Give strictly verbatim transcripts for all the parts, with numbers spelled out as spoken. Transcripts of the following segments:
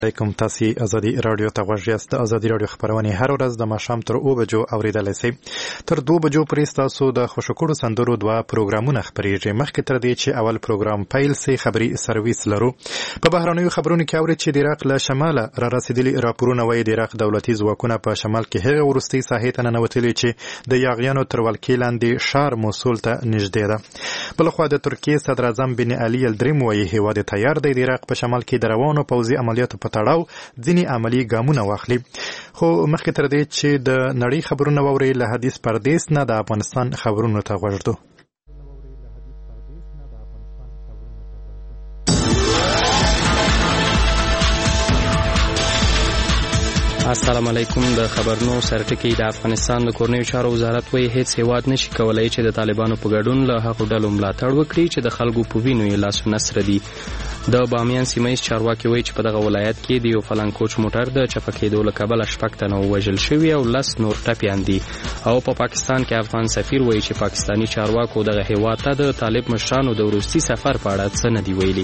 علیکم. تاسو ازادي رادیو ته غوږ یاست. ازادي رادیو خبرونه هر ورځ د ماښام تر اوه بجو اوریدلای شئ. تر دوه بجو پورې تاسو د خوشکړو سندرو دوه پروګرامونه خبرېږي. مخکې تر دې چې اول پروګرام پیل سي خبري سرویس لرو. په بهرنیو خبرونو کې اوري چې د عراق له شماله را رسیدلي راپورونه وايي د عراق دولتي ځواکونه په شمال کې هغه ورستي ساحې ته ننوتلي چې د یاغیانو تر ولکې لاندې شار موصول ته نږدې ده. بلخوا د ترکیې صدر اعظم بن علي الدریم وايي هیواد تیار دی د عراق په شمال کې د روانو پوځي عملیاتو په تړاو ځینې عملی ګامونه واخلي. خو مخکې تر دې چې د نړۍ خبرونه واوري له حدیث پردیس نه د افغانستان خبرونو ته غوږ دو. السلام علیکم. د خبرونو سرټکی د افغانستان د کورنیو چارو وزارت وایي هیڅ هیواد نشي کولای چې د طالبانو په ګډون له هغو ډلو ملاتړ وکړي چې د خلکو په وینو یې لاسونه سره دي. د بامیان سیمه ییز چارواکي وایي چې په دغه ولایت کې د یو فلانکوچ موټر د چپه کېدو له کبله شپږ تنه ووژل شوي او لس نور ټپیان دي. او په پا پاکستان کې افغان سفیر وایي چې پاکستاني چارواکو دغه هیواد ته د طالب مشرانو د وروستي سفر په اړه څه نه دي ویلي.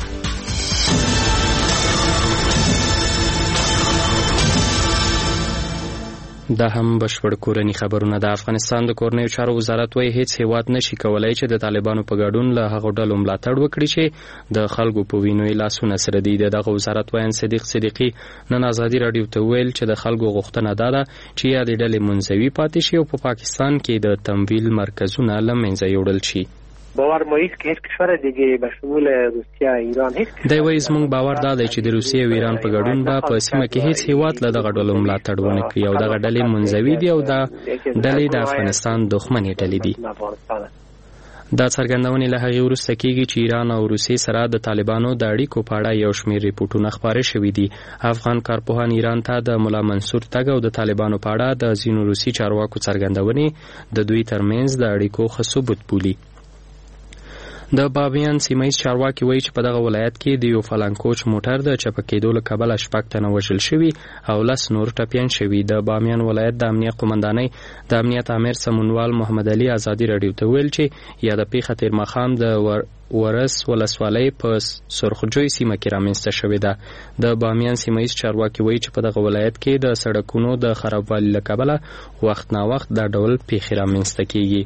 دا هم بشپړ کورنی خبرونه. د افغانستان د کورنیو چارو وزارت وایي هیڅ هیواد نشي کولای چې د طالبانو په ګډون له هغو ډلو ملاتړ وکړي چې د خلکو په وینو یې لاسونه سره دي. د دغه وزارت وایي صدیق صدیقي نن ازادي راډیو ته ویل چې د خلکو غوښتنه دا ده چې یادې ډلې منزوي پاتې شي او په پاکستان کې د تمویل مرکزونه له منځه یوړل شي. باور ما است که هیچ کشور دیگه به شمول روسیه ایران هیچ دی وایي زموږ باور دا دی چې د روسیې او ایران په ګډون به په سیمه کې هیڅ هیواد له دغه ډلو ملاتړ ونه کړي او دغه ډلې منزوي دي او دا ډلې د افغانستان دښمنې ډلې دي. دا څرګندونې له هغې وروسته کېږي چې ایران او روسیې سره د طالبانو د اړیکو په اړه یو شمېر ریپورټونه خپاره شوي دي. افغان کارپوهان ایران ته د ملا منصور تګ او د طالبانو په اړه د ځینو روسي چارواکو څرګندونې د دوی ترمنځ د اړیکو ښه ثبوت بولي. د بامیان سیمه ییز چارواکي وایي چې په دغه ولایت کې د یو فلانکوچ موټر د چپه کېدو له کبله شپږ تنه وژل شوي او لس نور ټپیان شوي. د بامیان ولایت د امنیه قومندانۍ د امنیت امیر سمونوال محمد علي ازادي راډیو ته ویل چې یاده پیښه تېر ماښام د ورس ولسوالۍ په سرخجوی سیمه کې رامنځته شوې ده. د بامیان سیمه ییز چارواکي وایي چې په دغه ولایت کې د سړکونو د خرابوالي له کبله وخت ناوخت دا ډول پیښې رامنځته کېږي.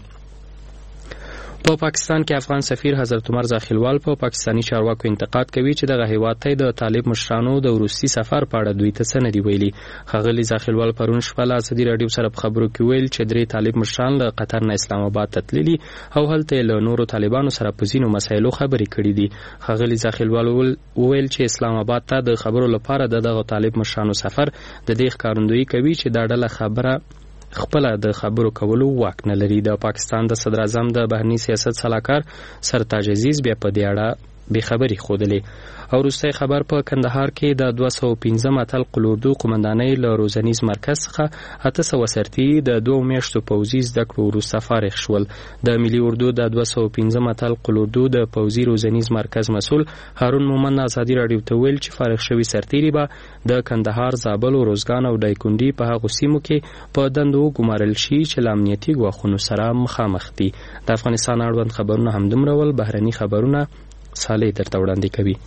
په پاکستان کې افغان سفیر حضرت عمر زاخیلوال په پاکستانی چارواکو انتقاد کوي چې دغه هیواد ته د طالب مشرانو د وروستي سفر په اړه دوی ته څه نه دي ویلي. ښاغلي زاخیلوال پرون شپه له ازادي راډیو سره په خبرو کې ویل چې درې طالب مشران له قطر نه اسلام آباد ته تللي او هلته له نورو طالبانو سره په ځینو مسایلو خبرې کړې دي. ښاغلي زاخیلوال وویل چې اسلام آباد ته د خبرو لپاره د دغه طالب مشرانو سفر د دې ښکارندویي کوي چې دا ډله خبره خپل د خبرو کولو واک نه لري. د پاکستان د صدر اعظم د بهرني سیاست سلاکار سرتاج عزیز بیا په دې اړه بې خبري ښودلې. او وروستی خبر په کندهار کې د دوه سوه پنځم اتل قلوردو قومندانۍ له روزنیز مرکز څخه اته سوه سرتي د دوو میاشتو پوځي زده کړو وروسته فارغ شول. د ملي اردو د دوه سوه پنځم اتل قلوردو د پوځي روزنیز مرکز مسؤل هارون مومن ازادي راډیو ته ویل چې فارغ شوي سرتیري به د کندهار، زابل، روزګان او دایکنډي په هغو سیمو کې په دندو وګمارل شي چې له امنیتي ګواښونو سره مخامخ دي. د افغانستان اړوند خبرونه همدومره ول. بهرني خبرونه صالح درته وړاندې کوي.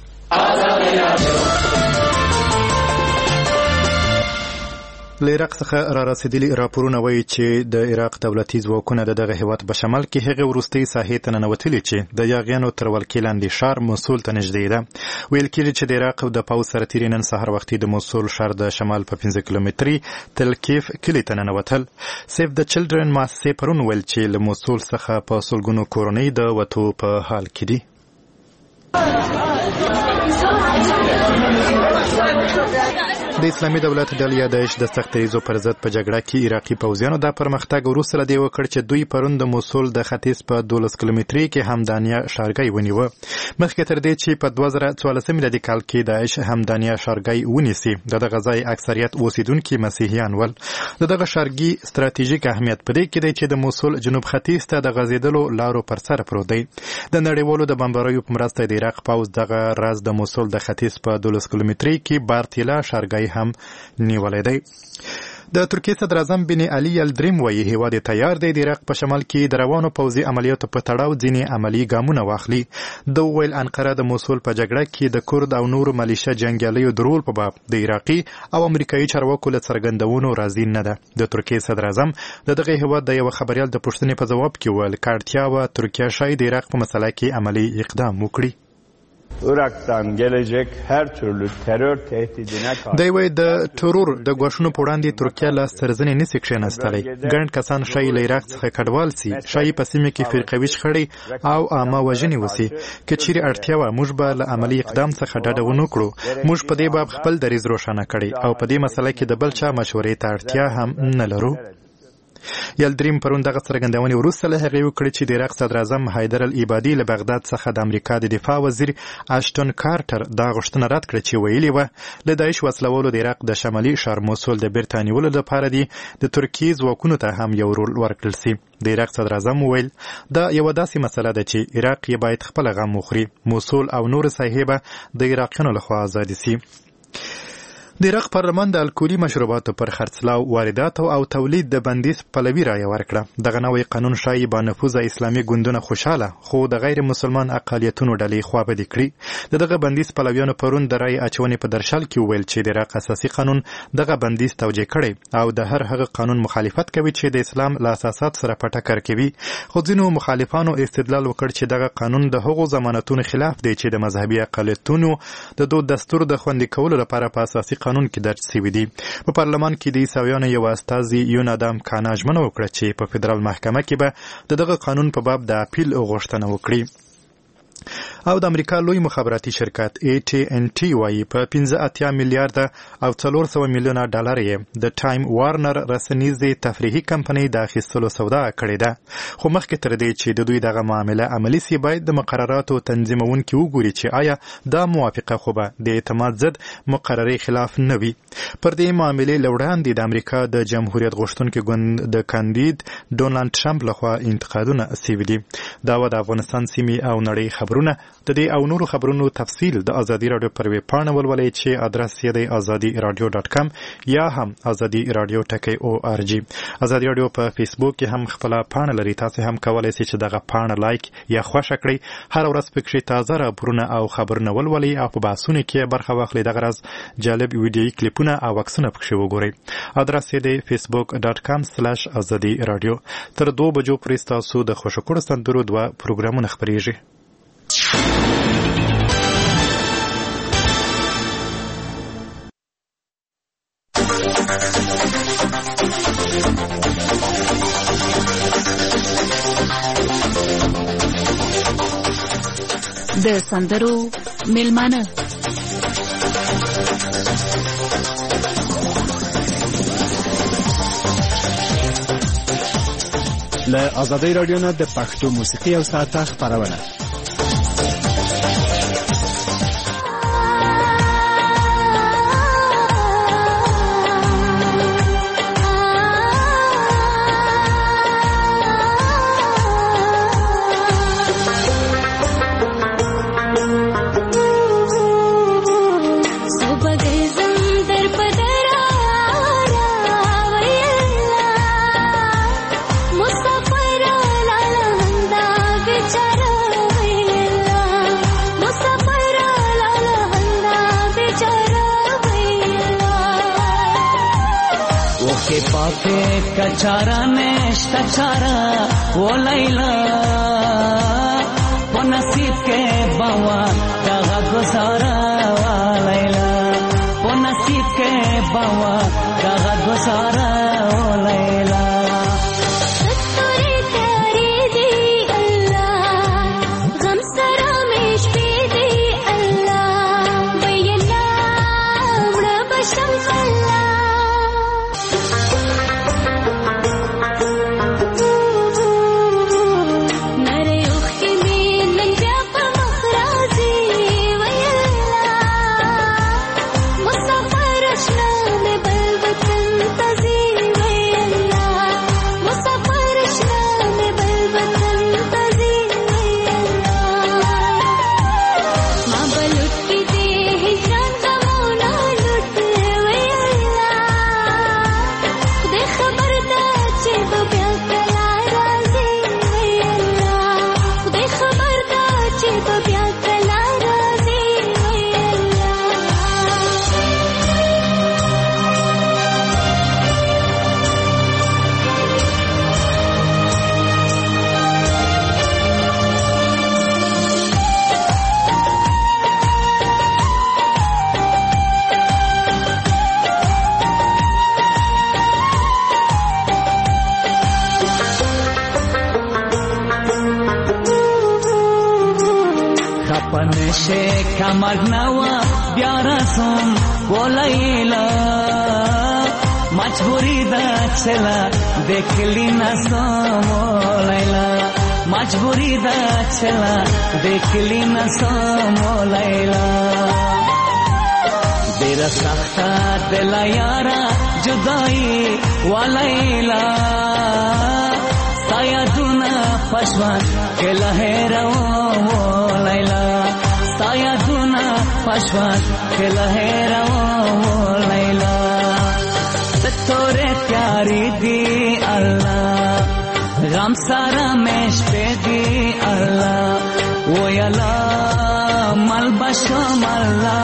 له عراق څخه را رسیدلي راپورونه وایي چې د عراق دولتي ځواکونه د دغه هیواد په شمال کې هغې وروستۍ ساحې ته ننوتلي چې د یاغیانو تر ولکې لاندې شار موصول ته نږدې ده. ویل کېږي چې د عراق د پوځ سرتیري نن سهار وختي د موصول ښار د شمال په پنځه کیلومتري تلکیف کلي ته ننوتل. سیف د چلډرن مؤسسې پرون ویل چې له موصول څخه په سلګونو کورنۍ د وتو په حال کې دي. د اسلامي دولت ډلې داعش د سخت دریځو پر ضد په جګړه کې عراقي پوځیانو دا پرمختګ وروسته له دې وکړ چې دوی پرون د موصول د ختیځ په دولس کیلومتري کې همدانیه ښارګۍ ونیوه. مخکې تر دې چې په دوه زره څوارلسم میلادي کال کې داعش همدانیه ښارګۍ ونیسي د دغه ځای اکثریت اوسیدونکي مسیحیان ول. د دغه ښارګي ستراتیژیک اهمیت په دې کې دی چې د موصول جنوب ختیځ ته د غځېدلو لارو پر سر پروت دی. د نړیوالو د بمباریو په مرسته د عراق پوځ دغه راز د موصول د ختیځ په دولس کیلومتري کې بارتیلا ښارګۍ هم نیولې دی. د ترکیې صدر اعظم بن علي یلدریم وایي هیواد تیار دی د عراق په شمال کې د روانو پوځي عملیاتو په تړاو ځینې عملي ګامونه واخلي. د ویل انقره د موصل په جګړه کې د کورد او نورو ملیشه جنګیالیو د رول په باب د عراقي او امریکایي چارواکو له څرګندونو راضي نه ده. د ترکیې صدر اعظم د دغه هیواد د یو خبریال د پوښتنې په جواب کې ویل که اړتیا وه ترکیه شاید د عراق په مسله کې عملي اقدام وکړي. Irak'tan gelecek her türlü terör tehdidine karşı دی وایي د ترور د ګواښونو په وړاندې ترکیه لاس تر زنې نسي کښېنستلی. ګڼ کسان ښایي له عراق څخه کډوال سي، ښایي په سیمه کې فرقوي شخړې او عامه وژنې وسي. که چیرې اړتیا وه موږ به له عملي اقدام څخه ډډه ونه کړو. موږ په دې باب خپل دریځ روښانه کړی او په دې مسله کې د بل چا مشورې ته اړتیا هم نه لرو. یلدریم پرون دغه څرګندونې وروسته له هغې وکړې چې د عراق صدر اعظم حیدر العبادي له بغداد څخه د امریکا د دفاع وزیر اشټون کارټر دا غوښتنه رد کړه چې ویلي وه له داعش وسلوالو د عراق د شمالي ښار موصل د بیرته نیولو لپاره دي د ترکیې ځواکونو ته هم یو رول ورکړل سي. د عراق صدر اعظم وویل دا یوه داسې مسله ده چې عراق یې باید خپله غم وخوري. موصل او نورې ساحې به د عراقیانو لخوا ازادې سي. د عراق پارلمان د الکولي مشروباتو پر خرڅلاو، وارداتو او تولید د بندیز پلوي رایه ورکړه. دغه نوی قانون ښایي با نفوذه اسلامي ګوندونه خوشحاله خو د غیر مسلمان اقالیتونو ډلې خوابدې کړي. د دغه بندیز پلویانو پرون د رایې اچونې په درشل کې وویل چې د عراق اساسي قانون دغه بندیز توجیه کړی او د هر هغه قانون مخالفت کوي چې د اسلام له اساسات سره په ټکر کوي. خو ځینو مخالفانو استدلال وکړ چې دغه قانون د هغو ضمانتونو خلاف دی چې د مذهبي اقالیتونو د دود دستور د خوندي کولو لپاره په اساسي قانون کې درج شوي دي. په پارلمان کې د عیسویانو یو استازي یونادام کانا ژمنه وکړه چې په فدرال محکمه کې به د دغه قانون په باب د اپیل غوښتنه وکړي. او د امریکا لوی مخابراتي شرکت ای ټي ان ټي وایي په پنځه اتیا میلیارده او څلور سوه میلیونه ډالر یې د ټایم وارنر رسنیزې تفریحي کمپنۍ د اخیستلو سودا کړې ده. خو مخکې تر دې چې د دوی دغه معامله عملي سي باید د مقرراتو تنظیمونکي وګوري چې آیا دا موافقه خو به د اعتماد ضد مقررې خلاف نه وي. پر دې معاملې له وړاندې د امریکا د جمهوریت غوښتونکي ګوند د کاندید ډونالډ ټرمپ لخوا انتقادونه سوي دي. دا و د افغانستان سیمې او نړۍ خبرونه. د دې او نورو خبرونو تفصیل د ازادي رادیو پر ویب پاڼه ولولئ چې ادرس یې دی ازادي رادیو ډاټ کام یا هم ازادي رادیو ټکی او ار جی. ازادي رادیو په فیسبوک کې هم خپل پاڼه لري. تاسو هم کولای شئ چې دغه پاڼه لایک یا خوښ کړئ. هر ورځ پکې تازه راپورونه او خبرونه ولولئ او په بحثونو کې برخه واخلئ. دغه راز جالب ویډیويي کلیپونه او عکسونه پکې وګورئ. ادرس یې دی فیسبوک ډاټ کام سلیش ازادي رادیو. تر دوه بجو پورې ستاسو د خوشکړو سندرو دوه پروګرامونه خپریږي. د سندرو میلمانه له ازادي رادیو نه د پښتو موسیقي او ساعته خبرونه. कचारा नेश्ता चारा वो लैला वो नसीब के बावा दगा गुजारा लैला वो नसीब के बावा दगा गुजारा लैला Tazi چې کمر نوا بیا رسوم ولیلا مجبوری دا چلا دیکھلی نسوم ولیلا مجبوری دا چلا دیکھلی نسوم ولیلا دیر سختا دلا یارا جدائی ولیلا سایا دونا پشوان کے لہرا ولیلا سایا دونا پشوان کے لہرا ولیلا تورے پیاری دی اللہ غم سارا میش پہ دی اللہ وہ اللہ مل بشو ملا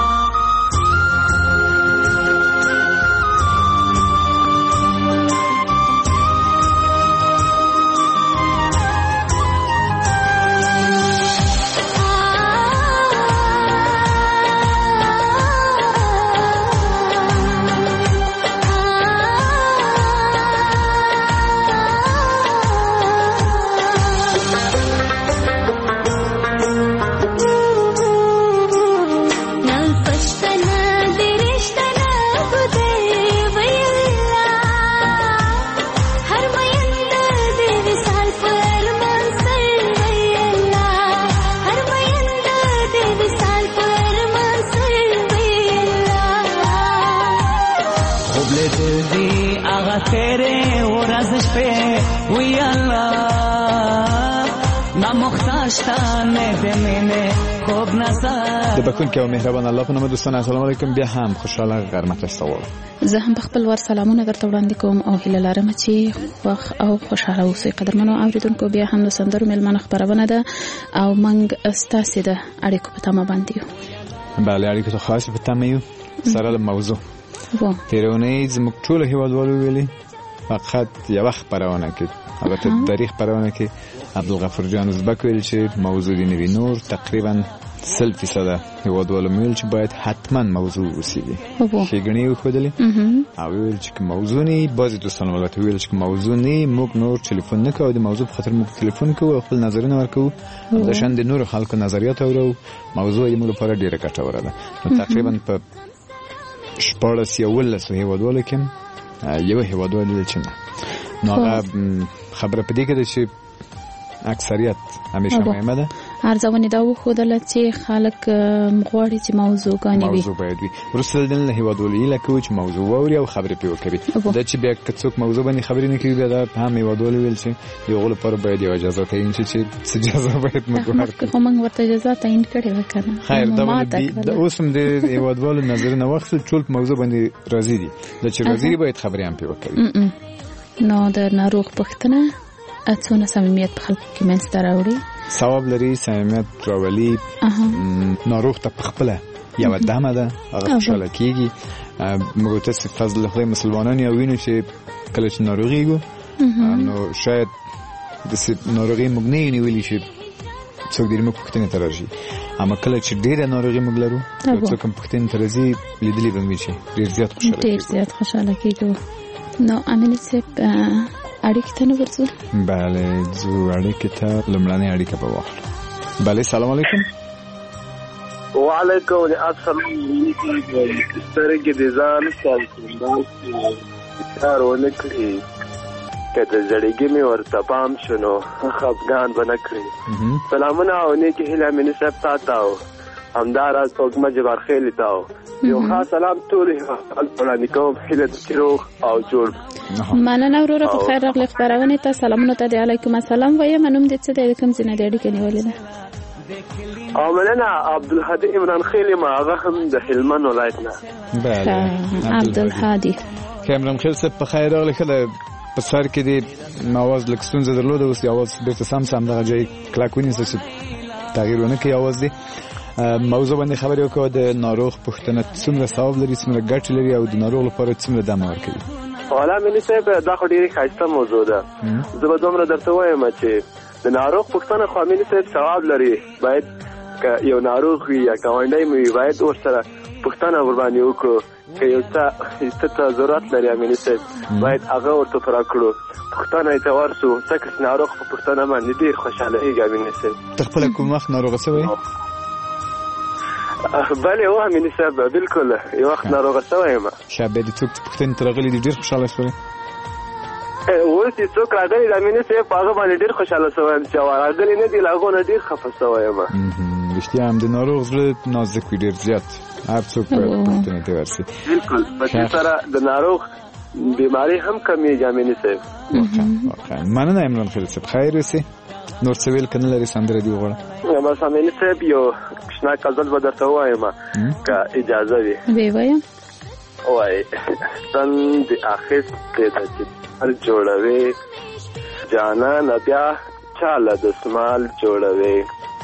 د بخښونکي او مهربان الله په نوم دوستان السلام علیکم بیا هم خوشاله غرمت استوال زه هم خپل ور سلامونه درته وړاندې کوم او هیله لرم چې خوښ او خوشاله اوسئ قدرمنو اوریدونکو بیا هم د سندرو مېلمانه خبرونه ده او موږ ستاسو د اړیکو په تمه باندې یو بله اړیکو ته خاص په تمه یو سره د موضوع تیرونی زموږ ټول هیوادوالو ویلي فقط یوه خبرونه کې البته تاریخ خبرونه کې عبدالغفور جان ازبک ویل چې موضوع دی نوی نور تقریبا سل فیصده هیوادوالو ویل چې باید حتما موضوع وسیږي ښېګڼې یې وښودلې او ویل چې موضوع نه بعضې دوستانو البته ویل چې موضوع نه موږ نور ټلیفون نه کوو د موضوع په خاطر موږ ټلیفون کوو او خپل نظرونه ورکوو همداشان د نورو خلکو نظریات اورو موضوع یې موږ لپاره ډېره ګټوره ده نو تقریبا په شپاړس یا اوولسو هیوادوالو کې یو هیوادوال ویل چې نه نو هغه خبره په دې کې ده چې اکثریت همیشه مهمه ده ارزونه دا وښودله چې خلک غواړي چې موضوعګانې وي موضوع باید وي وروسته دلته هیوادوالو هیله کوي چې موضوع واوري او خبرې پرې وکړي دا چې بیا که څوک موضوع باندې خبرې نه کوي بیا دا هم هیوادوالو ویل چې د هغو لپاره باید یوه اجازه تعیین شي چې څه اجازه باید موږ ورکړو خو موږ ورته اجازه تعیین کړې وه که نه خیر دا اوس هم د هیوادوالو نظرونه واخیستل ټول په موضوع باندې راضي دي دا چې راضي دي باید خبرې هم پرې وکړي نو د ناروغ پوښتنه څونه صمیمیت په خلکو کې منځته راوړي ثواب لري صمیمیت راولي ناروغ ته پخپله یوه دمه ده هغه خوشحاله کېږي موږ ته فضل خدای مسلمانان یو وینو چې کله چې ناروغېږو نو شاید داسې ناروغي موږ نه یو نیولي چې څوک دې موږ پوښتنې ته راشي اما کله چې ډېره ناروغي موږ لرو څوک هم پوښتنې ته راځي لیدلي به مې چې ډېر زیات خوشحاله ډېر زیات خوشحاله کېږو نو امینه صاحب اړیکې ته نه ورځو بله ځو اړیکې ته لومړنۍ اړیکه به واخلو بله سلام علیکم وعلیکم السلام سترګې د ځان کار ونه کړي که د زړګي مې ورته پام شو نو خفګان به نه کړي سلامونه او نیکې هیله مې نصب تا ته او همداراز اوږمه جبارخیلې ته او یو خاص سلام ټولې وړاندې کوم هیله د روغ او جوړ مننه وروره په خیر راغلې خپرونې ته سلامونه ته د علیکم السلام وایم نوم دې څه دی د کوم ځای نه د اړیکې نیولې ده او مننه عبدالهادي عمران خیل ما هغه هم د هلمند ولایت نه بله عبدالهادي عمران خیل صاحب په خیر راغلې ښه ده په سر کې دې اواز لږ ستونزه درلوده اوس یې اواز بېرته سم سم دغه ځای کلک ونیسه چې تغییر ونه کړي اواز دې موضوع باندې خبرې وکړو د ناروغ پوښتنه څومره ثواب لري څومره ګټې لري او د ناروغ لپاره څومره دمه ورکوي والا ملي صاحب دا خو ډېرې ښایسته موضوع ده زه به دومره درته وایم چې د ناروغ پوښتنه خو ملي صاحب ثواب لري باید که یو ناروغ وي یا ګاونډی مې وي باید ورسره پوښتنه ورباندې وکړو که یو څه ته ضرورت لري ملي صاحب باید هغه ورته پوره کړو پوښتنه یې ته ورسو ځکه چې ناروغ په پوښتنه باندې ډېر خوشحاله کېږي ملي صاحب ته خپله کوم وخت ناروغه شوی بله و امینی صاحب بالکل یو وخت ناروغه شوی یم. شابه دې څوک پوښتنې ته راغلي دي ډېر خوشحاله شولې؟ اوس چې څوک راغلي د امیني صاحب په هغه باندې ډېر خوشحاله شوی یم چې راغلي نه دي له هغو نه ډېر خفه شوی یم. رښتیا هم د ناروغ زړه نازک وي ډېر زیات، هر څوک باید پوښتنې ته ورشي. بالکل په دې سره د ناروغ بیماری هم کمیږي امیني صاحب. واقعا مننه عمران خلیل صاحب، خیر اوسې. نور څه ویل که نه لرې سندره دې وغواړه؟ بس امیني صاحب یو کوچنی غزل به درته ووایم که اجازه وي. ویې وایم. وایي تن دې اخیستې ده چې هر جوړوي جانانه بیا چاله دسمال جوړوي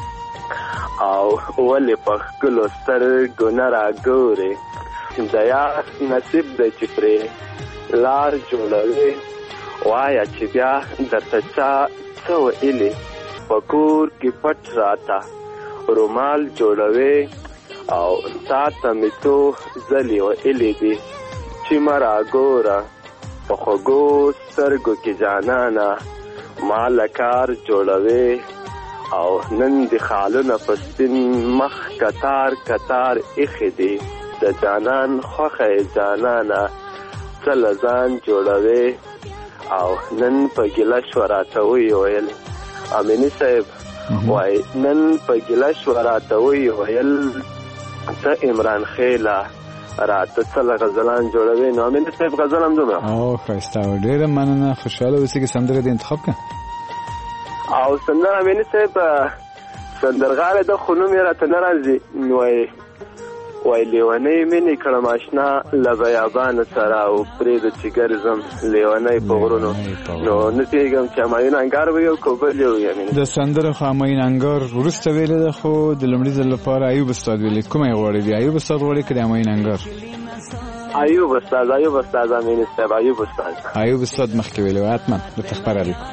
او ولې په ښکلو سترګو نه راګورې د یار نصیب دی چې پرې لار جوړوي وایه چې بیا درته چا څه ویلې په کور کې پټ راته رومال جوړوي او تا ته مې څو ځلې ویلې دي چې مه راګوره په خوږو سترګو کې جانانه ما له کار جوړوي او نن د خالونه په سپین مخ کتار کتار ایښې دي د جانان خوښه یې جانانه څه له ځان جوړوي او نن په ګیله شوه راته ویې ویل امیني صاحب وایي نن په ګیله شوه راته ویې ویل ته عمران خیله راته څه له غزلان جوړوي. نو امیني صاحب غزل هم دومره او ښایسته و، ډېره مننه، خوشحاله اوسې کې سندره دې انتخاب کړه. او سندره امیني صاحب سندرغاړی ده خو نوم یې راته نه راځي. وایي وایي لیونۍ مینې کړم اشنا له بیابانه سره او پرېږده چې ګرځم لیونۍ په غرونو. نو نه پوهېږم چې همایون انګار به یو که بل یو یعنې د سندره خو همایون انګار وروسته ویلې ده، خو د لومړي ځل لپاره ایوب استاد ویلې. کومه یې غواړې دي؟ ایوب استاد غواړې که د همایون انګار؟ ایوب استاد ایوب استاد امیني صاحب ایوب استاد ایوب استاد مخکې ویلې و. حتما درته خبره لیکو.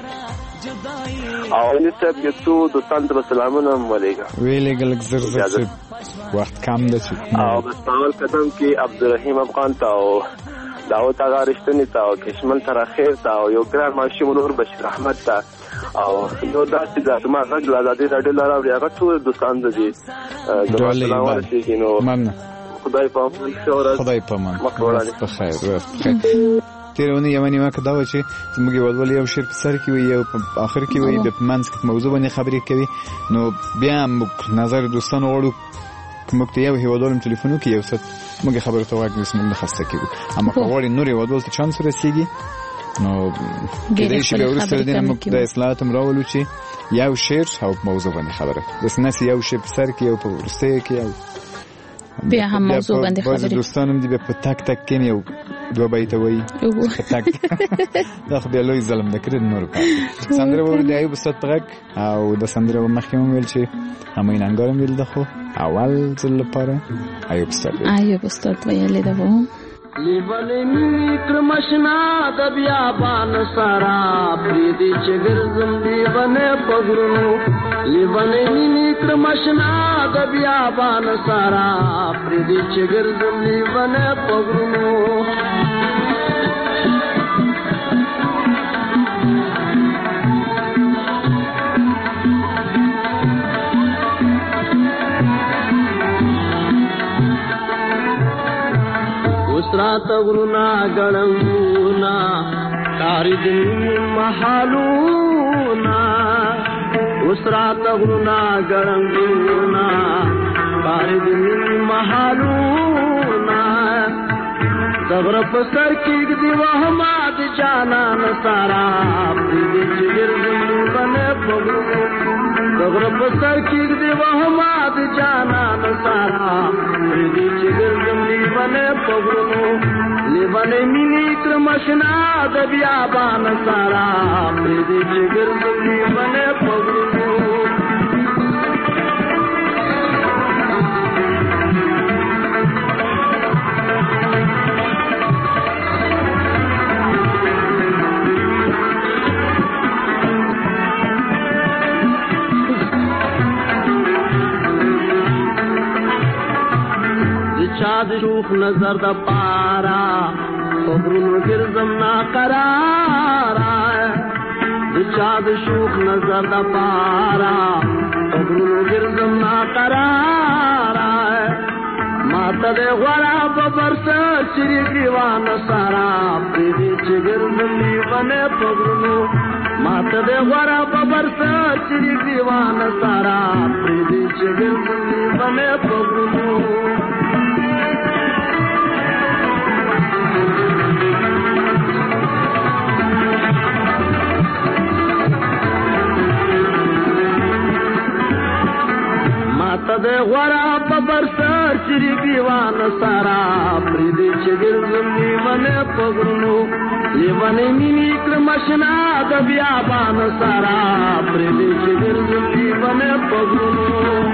او امیني صاحب یو څو دوستانو ته به سلامونه هم ولیږه. ویلېږه لږ زر زر چې وخت کم ده چې او بس په اول قدم کې عبدالرحیم افغان ته او داود اغا رښتیني ته او کشمل تراخیر ته او یو ګران ماشوم نور بشیر احمد ته او نور داسې د ما غږ له ازادۍ راډیو له راوړي هغه ټول دوستان ته دي زما سلام ورسېږي. نو خدای په امان ښه ورځ. خدای په امان په خیر تېره اونۍ یوه نیوکه دا وه چې زموږ هېوادوال یو شعر په سر کې وي یو په آخر کې وي بیا په منځ کې په موضوع باندې خبرې کوي. نو بیا موږ نظر دوستانو غواړو که موږ ته یو هېوادوال هم تلیفون وکړي یو څه موږ یې خبرو ته غوږ نیسو موږ نه خسته کېږو. اما که غواړي نور هېوادوال ته چانس ورسېږي نو کېدای شي بیا وروسته له دې نه موږ دا اصلاحات هم راولو چې یو شعر او په موضوع باندې خبره داسې نه چې یو شعر په سر کې یو په وروستیو کې یو بیا هم موضوع باندې خبرې. بعضې دوستان هم دي بیا په تک تک کې یو دوه بیته وایي په تک دا خو بیا لوی ظلم ده که د نورو کار. سندره به د ایوب استاد په غږ او د سندره به مخکې هم ویل چې همایون انګار هم ویل ده خو اول ځل لپاره ایوب استاد ایوب استاد ویلې ده و لیونی مینی کرمشنا د بیابان سارا پریدی چې ګرځم لیونی په غرونو لیونی مینی کرمشنا د بیابان سارا پریدی چې ګرځم لیونی په غرونو رات غرونا غړونا کاری دین محالونا اوس رات غرونا غړونا کاری دین محالونا صبر په سر کې دی وهمات جانان سارا دې چیر زمونه پغلو صبر په سر کې دی وهمات جانان سارا دې چیر زمونه پغلو لیوانه مینی کرمشنا د بیابان سارا دې چیر زمونه پغلو چاد شوخ نظر د پارا خبرونو ګرځم نا قرارا د چاد شوخ نظر د پارا خبرونو ګرځم نا قرارا ماته د غوړه په برسر چې ګریوان سارا پریدي چې ګرځمې ونه پغرونو ماته د غوړه په برسر چې ګریوان سارا پریدي چې ګرځمې ونه پغرونو ماته د غوړه په برسر چې ګریوان سارا پریدي چې ګرځمې ونه پغرونو لیوانې مینې کړم آشنا د بیابان سارا پریدي چې ګرځمې ونه پغرونو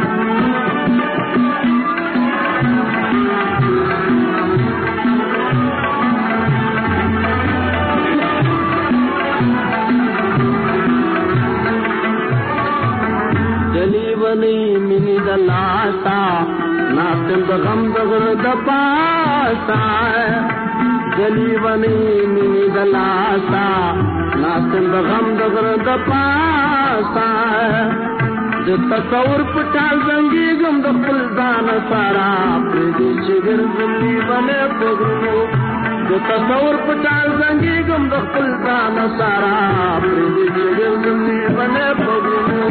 لیوانې مینې د لاسا ناستم د غم د غره د پاسا لیوانې مینې د لاسا ناستم د غم د غره د پاسا د تصور پټال زنګېږم د خپل ځان سارا پریدي چې ګرځمې ونه پغرونو د تصور پټال زنګېږم د خپل ځان سارا پریدي چې ګرځمې ونه پغرونو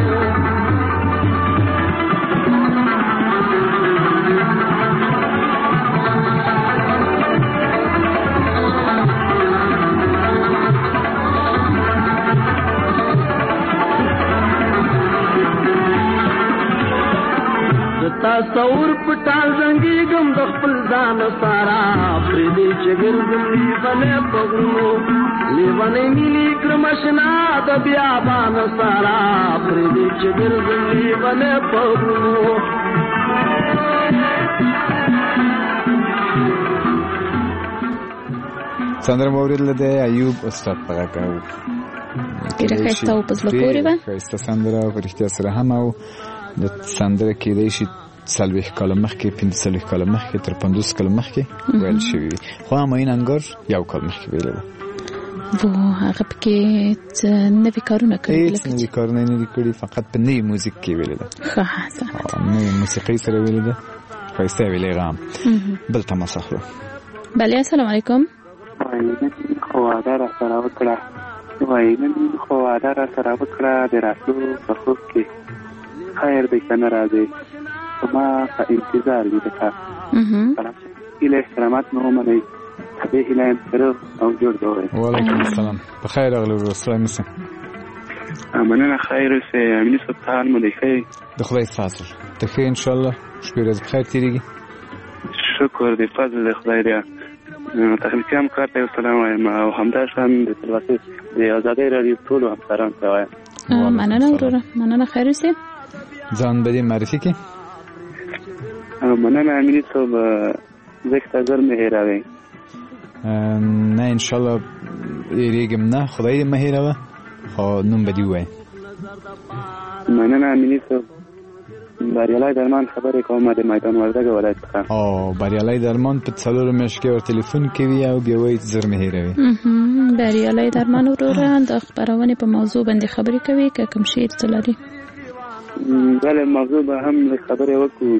تصور پټال زنګېږم د خپل ځان سارا پریدي چې ګرځمې ونه پغرونو لیوانې مینې کړم آشنا د بیابان سارا پریدي چې ګرځمې ونه پغرونو سندره موریدله د ایوب استاد په غږ او ډېره ښایسته او په زړه پورې وه ښایسته سندره په رښتیا سره هم او د سندره کېدای شي څلوېښت کاله مخکې پنځه څلوېښت کاله مخکې تر پنځوس کاله مخکې ویل شوي وي خو همایون انګار یو کال مخکې ویلی ده و هغه پکې نوي کارونه کړي هېڅ نوي کارونه یې نه دي کړي فقط په نوي موزیک کې ویلې ده ښه حسنات نوي موسیقۍ سره ویلې ده ښایسته یې ویلې غام بل تماس اخلو بله السلام علیکم خو واده را سره وکړه وایي نن خو واده را سره وکړه د راتلو په خوب کې خیر دی که نه راځې ما په انتظار وي د کار هیله احترامات مې ومنئ طبې هیله یم سره او جوړ به ووایم وعلیکم السلام په خیر راغلی ورور سلام اوسه مننه خیر اوسې امیني صاحب ته حال مو دی ښه د خدای فضل ته ښه انشاءالله شپې ورځې په خیر تېرېږي شکر دی فضل د خدای دی تخنیکي همکار ته یو سلام وایم او همداشان د تلوسې د ازادۍ راډیو ټولو همکارانو ته وایم مننه وروره مننه خیر اوسې ځان به دې معرفي کړې مننه امیني صاحب ځکه ته زر مې هېروئ نه انشاءالله هېرېږم نه خدای دې مه هېروه خو نوم به دې ووایې مننه امیني صاحب بریالی درمان خبرې کوم د میدان وردګ ولایت څخه او بریالی درمان په څلورو میاشتو کې ور تلیفون کوي او بیا وایي زر مې هېروي بریالی درمان وروره د خپرونې په موضوع باندې خبرې کوي که کوم شی څه لري بله موضوع به هم خبرې وکړو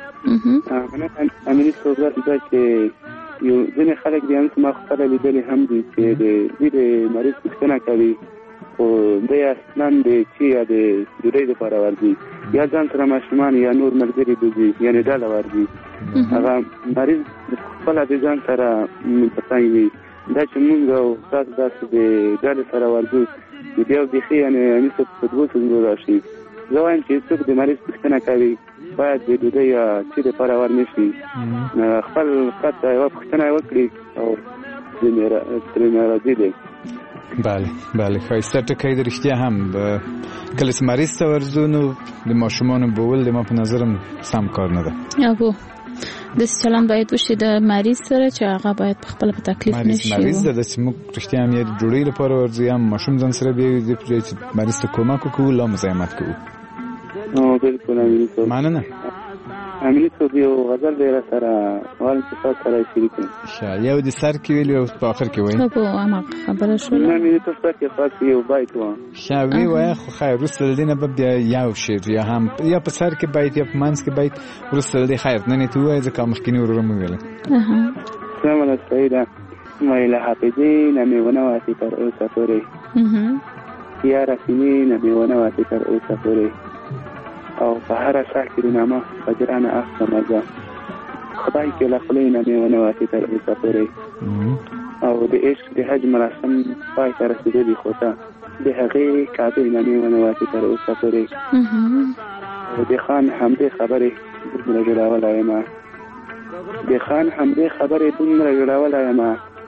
امیني صاحب دا چې یو ځینې خلک دي هم ما خپله لیدلي هم دي چې د دوی د مریض پوښتنه کوي خو دی اصلا د چې یا د ډوډۍ دپاره ورځي یا ځان سره ماشومان یا نور ملګري بوځي یعنې ډله ورځي هغه مریض خپله د ځان سره پتنګ وي دا چې مونږ او تاسو داسې د ډلې سره ورځو نو بیا بیخي یعنې امیر صاحب په دوو څنګو راشي زه وایم چې څوک د مریض پوښتنه کوي باید د ډوډۍ یا چې دپاره ور نه شي خپل خط یوه پوښتنه یې وکړي او ترې ناراضي دی بله بله ښایسته ټکی د رښتیا هم کله چې مریض ته ورځو نو د ماشومانو بول د ما په نظرم سم کار نه ده ابو داسې چلند باید وشي د مریض سره چې هغه باید په خپله په تکلیف نه شي مریض ده چې موږ رښتیا هم یا د ډوډۍ لپاره ورځو یا ماشوم ځان سره بیایو د پرې چې مریض ته کمک وکړو لا مزاحمت کوو بالکل مننه امین صاحب یو غزل دی را سره وایم چې تاسو سره شریک کړم. ښه یو د سر کې ویل او په اخر کې وایي. نو په هغه خبره شوله. نه مې تاسو سره کې خاص یو بایت و. ښه وی وایي خو خیر وروسته له دې نه به بیا یو شعر یا هم یا په سر کې بایت یا په منځ کې بایت وروسته له دې خیر نه نه ته وایي ځکه مخکینی ورور مې ویل. اها سمه سیده مایله حافظې نه مې ونه واتې تر اوسه پورې. اها یا رسمي نه مې ونه واتې تر اوسه پورې. او په هر ساعت کې د نامه فجرانه اخته مزه خدای کې له خولې نه مې ونه واتې تر اوسه پورې. او د عشق د حج مراسم پای ته رسېدلي خو ته د هغې کعبې نه مې ونه واتې تر اوسه پورې. او د خان همدې خبرې دومره جوړولی یم د خان همدې خبرې دومره جوړولی یم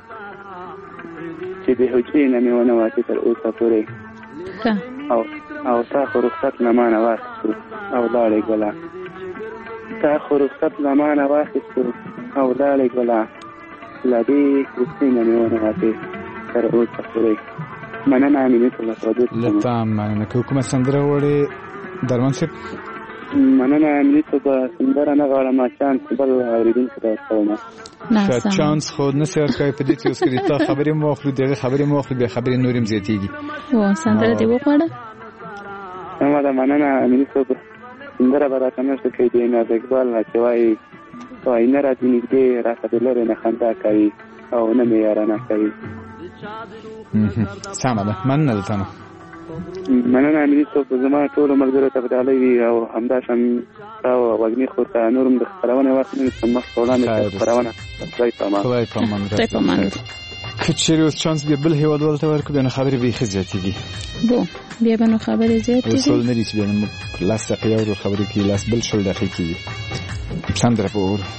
چې د حجرې نه مې ونه واتې تر اوسه پورې. او او تا خو رخصت له مانه واخیستو او لاړې ګله تا خو رخصت له مانه واخیستو او لاړې ګله له دې کوڅې نه مې ونه واتې تر اوسه پورې. مننه امینې ته له تا مننه که کومه سندره غواړې درمان صاحب؟ مننه امینې ته به سندره نه غواړم چانس بل اورېدونکي ته ورکوم. ښه چانس خو نسې ورکوی په دې کې اوس که د تا خبرې مو واخلو د هغې خبرې مو واخلو بیا خبرې نورې هم زیاتېږي. و سندره دې وغواړه. سمه ده مننه امینې صاحب سندره به راته نشته کوي د ناز اقبال نه چې وایي وایي نه راځي نږدې راته د لرې نه خندا کوي او نه مې یارانه کوي. سمه ده مننه له تا نه. مننه امینې صاحب زما ټولو ملګرو ته بدالۍ وي او همداشان تا او وږمې خور ته نور هم د خپرونې وخت نه نیسم مخکې وړاندې خپرونه خدای په امان. خدای په امان. خدای په امان. که چیرې اوس چانس بیا بل هېوادوال ته ورکړو بیا نو خبرې بیخي زیاتېږي. بو بیا به نو خبرې زیاتېږي. اصول نه دي چې بیا موږ لس دقیقې اورو خبرې کېږي لس بل شل دقیقې کېږي. سندره به واورو.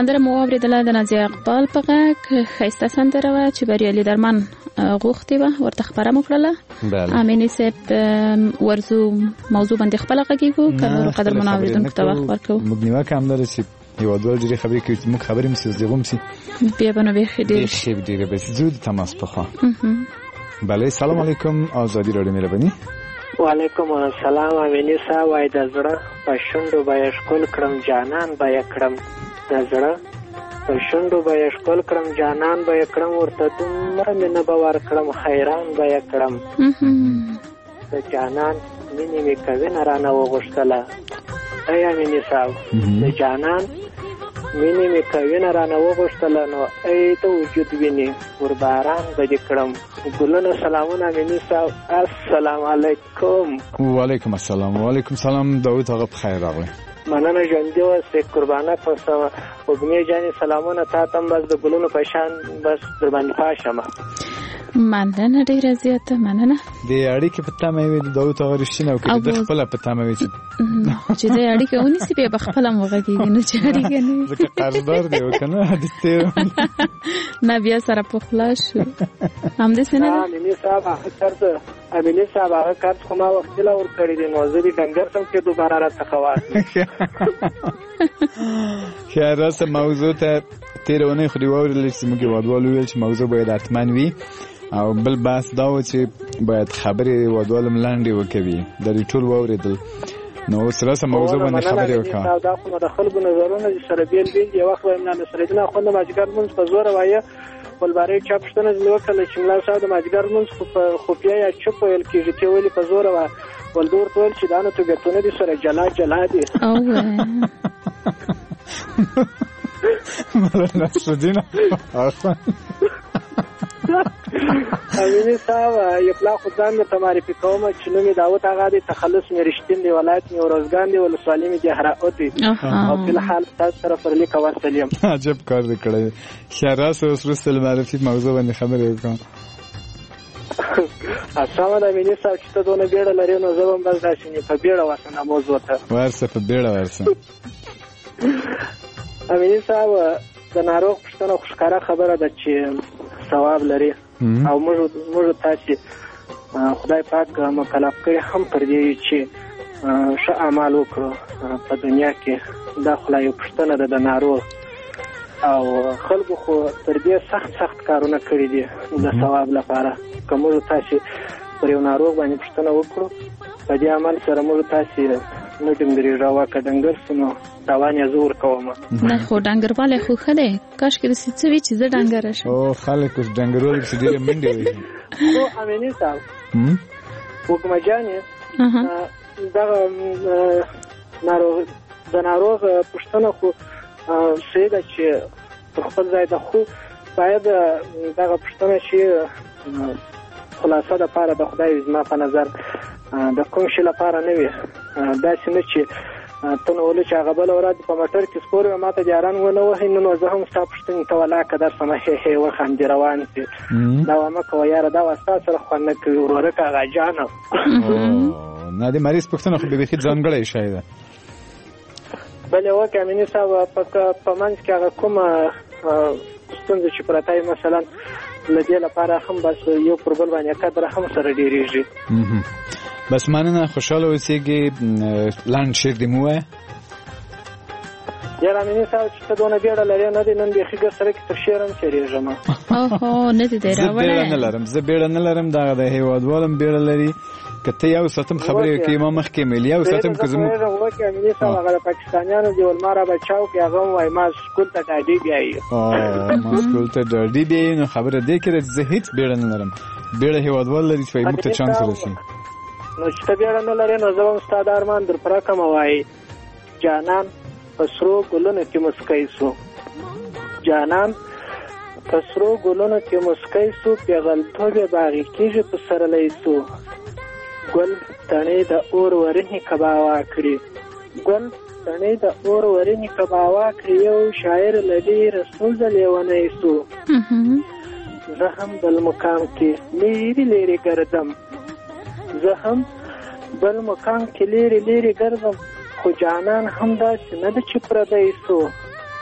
سندره مو اوریدله د نازیه اقبال په غږ ښایسته سندره وه چې بریالي درمان غوښتې وه ورته خپره مو کړله. امینې صاحب ورځو موضوع باندې خپله غږېږو که نورو قدرمنو اورېدونکو ته وخت ورکوو. موږ نیوکه همدا ده چې هېوادوال ډېرې خبرې کوي چې موږ خبرې هم سي زغم سي بیا به نو بیخي ډېر بیخي ډېرې به سي. زود تماس پخوا. بله سلام علیکم آزادي راډیو مهرباني. وعلیکم السلام. امینی صاحب وای د زړه په شونډو به یې ښکل کړم جانان به یې کړم د زړه په شونډو به یې ښکل کړم جانان به یې کړم ورته دومره مینه به ورکړم حیران به یې کړم د جانان مینې مې کوینه رانه وغوښتله. ای امینی صاحب د جانان مینې مې کوینه رانه وغوښتله نو ای د وجود وینې ور باران به دې کړم. ګلونه سلامونه امینی صاحب. السلام علیکم. وعلیکم السلام. وعلیکم سلام. داود آقا بخیر راغلی. مننه ژوندي اوسې قربانه کوسه وږمې جانې سلامونه تا ته هم بس د ګلونو په شان بس در باندې پاشمه. مننه ډېره زیاته مننه. د اړیکې په تمه وي د داود آقا رښتینه او که د خپله په تمه وي چې د اړیکه ونیسي بیا به خپله هم وغږېږي نو چې اړیکه نه وي ځکه قرضدار دی او که نه حدیث تېر نه بیا سره پخلا شو همداسې نه ده. امیني صاحب هغه قرض امیني صاحب هغه قرض خو ما وختي لا ورکړی دی نو زه دې ډنګر سم چې دوباره راڅخه واخلم. ښه راسه موضوع ته تېره اونۍ خو دې واورېدل چې زموږ هېوادوال وویل چې موضوع باید حتما وي او بل بحث دا و چې باید خبرې هېوادوال هم لنډې وکوي. دا دې ټول واورېدل نو اوس راسه موضوع باندې خبرې وکړه. دا خو د خلکو نظرونه چې سره بېل بېل یو وخت وایم نه نصرالدین اخوند د مازدیګر لمونځ په زوره وایه ولبارۍ چا پوښتنه ځینې وکړله چې ملا صاحب د مازدیګر لمونځ خو په خفیه یا چوپ ویل کېږي ته ولې په زوره وه ول ده ورته ویل چې دا نو طبیعتونه دي سره جلا جلا دي. مولانا نصرالدین اخوند امینی صاحب یو خو ځان درته معرفي کوم چې نوم یې داود آغا دی تخلص مې رښتین دی ولایت مې ورزګان دی ولسوالي مې جهرات دی او فلحال تاسو سره پر لیک وصل یم. عجب کار دې کړی. ښه راسه اوس وروسته له معرفي موضوع باندې خبرې وکړم. اسامه د امیني صاحب چې ته دونه بیړه لرې نو زه به هم بس داسې په بیړه ورسم موضوع ته ورسه په بیړه ورسه. امیني صاحب د ناروغ پوښتنه خو ښکاره خبره ده چې ثواب لري او موږ موږ تاسې خدای پاک مکلف کړي هم پر دې چې ښه اعمال وکړو په دنیا کې. دا خو لا یو پوښتنه ده د ناروغ او خلکو خو تر دې سخت سخت کارونه کړي دي د ثواب لپاره. که موږ تاسې پر یو ناروغ باندې پوښتنه وکړو په دې عمل سره موږ تاسې نه ډنګرېږه که ډنګر سو نو تاوان یې زه ورکوم. نه خو ډنګروالی خو ښه دی کاشکې داسې څه وي چې زه ډنګره شم. او خلک اوس ډنګروالی پسې ډېرې منډې وهي. خو امیني صاحب وږمه جانې دغه ناروغ د ناروغ پوښتنه خو صحیح ده چې پر خپل ځای ده خو باید دغه پوښتنه چې خلاصه دپاره د خدای زما په نظر د کوم شي لپاره نه وي داسې نه چې ته نو ولې چې هغه بله ورځ په موټر کې سپور وي ما ته جاران ونه وهي نو نو زه هم ستا پوښتنې ته ولاکه درسمه هې هې وخاندې روان سي دا ومه کوه یاره دا وه ستا سره خوند نه کوي ورورک هغه جانه. نه د مریض پوښتنه خو بیخي ځانګړی شی ده. بلې وکړه امیني صاحب په منځ کې هغه کومه ستونزه چې پرته وي مثلا له دې لپاره هم بس یو پر بل باندې قدر هم سره ډېرېږي. بس مننه خوشحاله اوسېږي. لنډ شعر دې مو ووایه. یاره امیني صاحب چې ته دونه بیړه لرې نه دی نن بیخي ګر سره کې تر شعر هم تېرېږم. اوهو نه دې دی راوړی. زه بیړه نه لرم زه بیړه نه لرم دغه د هېوادوال هم بیړه لري که ته یو ساعت هم خبرې وکړې ما مخکې مې یو ساعت هم که زموږ وکړې امیني صاحب هغه د پاکستانیانو دی ول ما را بچاو کې هغه هم وایي ما سکول ته ډاډي بیایي. ما سکول ته ډاډي بیایي نو خبره دې کې ده چې زه هېڅ بیړه نه لرم. بیړه هېوادوال لري چې موږ ته چانس رسي. نو چې ته بیړه نه لرې نو زه به هم ستا د ارمان در پوره کړمه وایي جانان په سرو ګلونو کې مسکی سو جانان په سرو ګلونو کې مسکی سو پیغلتوب یې باغي کېږي په سرلی سو ګل تڼۍ د اور ورنې کباوا کړي ګل تڼۍ د اور ورنې کباوا کړي یو شاعر له ډېره سوزه لیونی سو زه هم بل مقام کې لیرې لیرې ګرځم زه هم بل مقام کې لیرې لیرې ګرځم خو جانان هم داسې نه ده چې پردی سو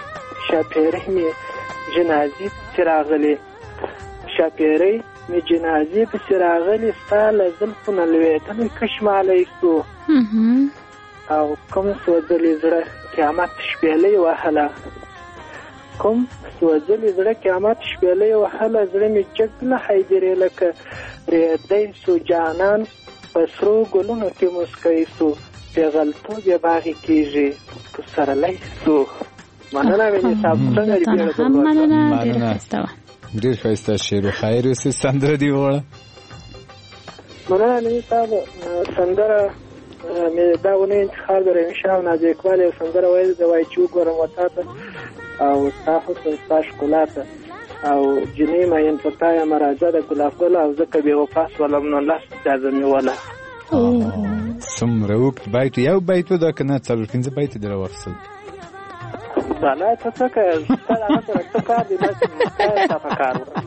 شاپیرۍ مې جنازې پسې راغلې شاپیرۍ مې جنازې پسې راغلې ستا له زلفو نه لوېدلی کشمالی سو او کوم سوځلي زړه قیامت شپېلۍ وهله کوم سوځلي زړه قیامت شپېلۍ وهله زړه مې جګ نه حیدرې لکه ریدی سو جانان په سرو ګلونو کې مسکی سو پیغلتوب یې باغې کېږي پسرلی سو مننه مینې صاحب څنګه دې هم مننه ډېره ښایسته وه ډېر ښایسته شعر و خیر اوسې سندره دې وغواړه مننه مینې صاحب سندره مې دا ونې انتخاب د رحیم شاه او نازي اقبال یو سندره ویل ده وایي چې وګورم وطا ته او ستا حسن ستا ښکلا ته او جنۍ مین په تا یم راځه د ګلاب ګله او ځکه بې وفا سولم نو لاس اجازه مې وله څومره اوږد بیت یو بیت و دا که نه څلور پنځه بیت دې راواخیستل بالا ته څه کوې ستا د هغه سره څه کار دی داسې ستا په کار وه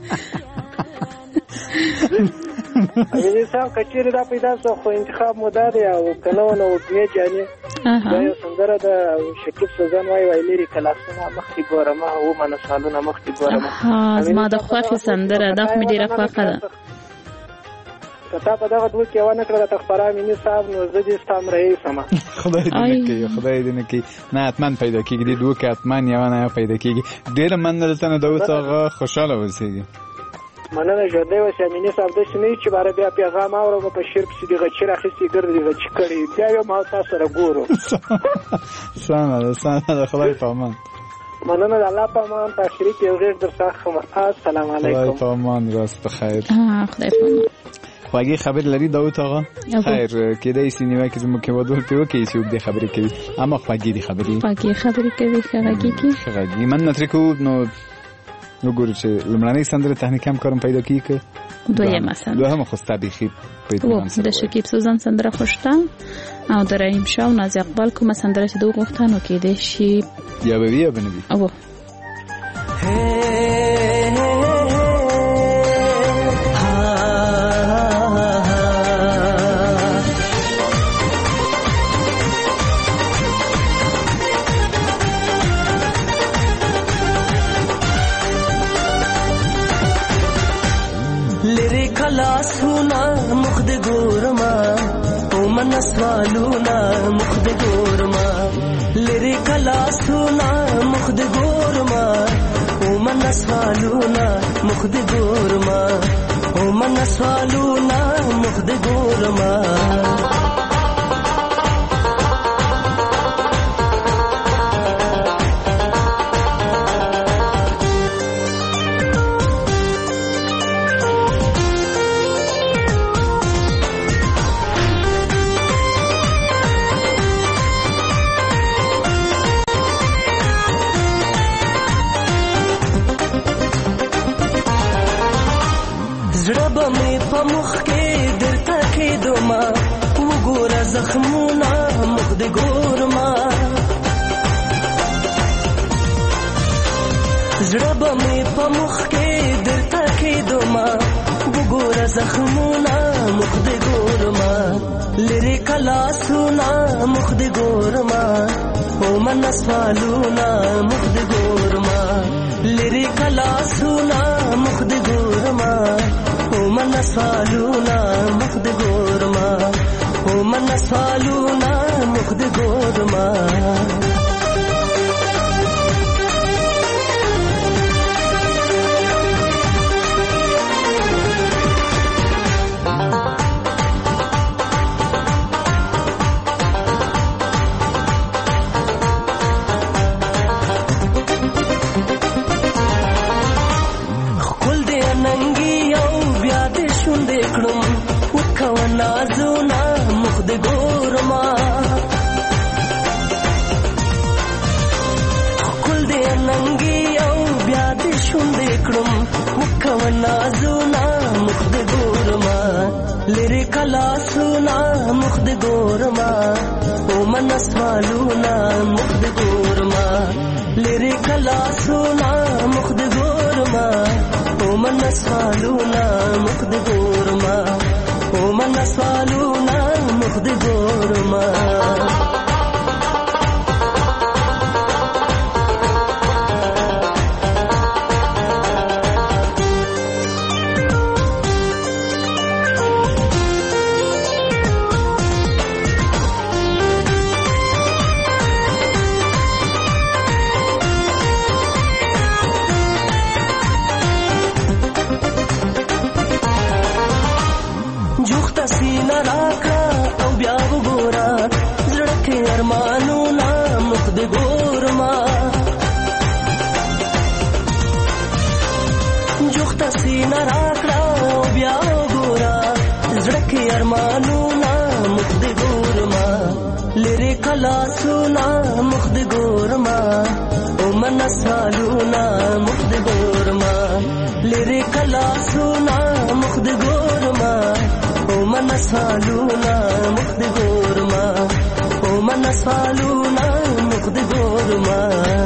مینې صاحب که چېرې دا پیدا شو خو انتخاب مو دا دی او که نه و نو وږمې جانې دا یو سندره ده شکیب سوزان وایي وایي لرې کلاسونه مخکې ګورمه ومنه سالونه مخکې ګورمه زما د خوښې سندره دا خو مې ډېره خوښه ده که تا په دغه دوه کې ونه کړه راته خپره مینې صاحب نو زه دې ستا مریی سمه خدای دې نه کوي خدای دې نه کوي نه حتما پیدا کېږي دې دوه کې حتما یوه نه یوه پیدا کېږي ډېره مننه دلته نه داود هغه خوشحاله اوسېږي مننه ژوندی اوسې امینې صاحب داسې نه وي چې باره بیا پیغام اورم په شعر پسې دې غچې راخیستې ګرځې غچې کړې بیا یو ما تا سره ګورو سمه ده سمه ده خدای په امان مننه د الله په امان په آخري کې یو غېږ درڅخه اخلم السلام علیکم خدای په امان راست په خیر خدای په امان خواږې خبرې لري داود آغا خیر کېدای شي نیوکې زموږ هېوادوالو پرې وکړي چې اوږدې خبرې کوي اما خواږې دي خبرې خواږې خبرې کوي ښه غږېږي ښه غږېږي مننه ترې کوو نو وګورو چې لومړنۍ سندره تخنیکي همکارم پیدا کېږي که دویمه سندره دوهمه خو ستا بیخي د شکیب سوزان سندره خو شته او د رحیم شاه او نازي اقبال کومه سندره چې دوی غوښته نو کېدای شي یا به وي یا به نه وي لاسونه مخ د ګورما او من سوالونه مخ د ګورما لری کلاسونه مخ د ګورما او من سوالونه مخ د ګورما او من سوالونه مخ د ګورما مخ کې درته کې دوما وګوره زخمونه مخ د ګورما زړه به مې په مخ کې درته کې دوما وګوره زخمونه مخ د ګورما لري کلاسونه مخ د ګورما او من سوالونه مخ د ګورما لري کلاسونه مخ د ګورما او من سوالونه مخ د ګورما او من سوالونه مخ د ګورما نازونه مخ د ګورما خپل دې ننګي او بیا دې شونډې کړم وکو نازونه مخ د ګورما لری کلاسونه مخ د ګورما او من سوالونه مخ د ګورما لری کلاسونه مخ د ګورما او من سوالونه مخ د ګورما او من سوالونه مخ د ګورما ارمانونه مخ دې ګورما لری کلا سونا مخ دې ګورما او من سالونا مخ دې ګورما لری کلا سونا مخ دې ګورما او من سالونا مخ دې ګورما او من سالونا مخ دې ګورما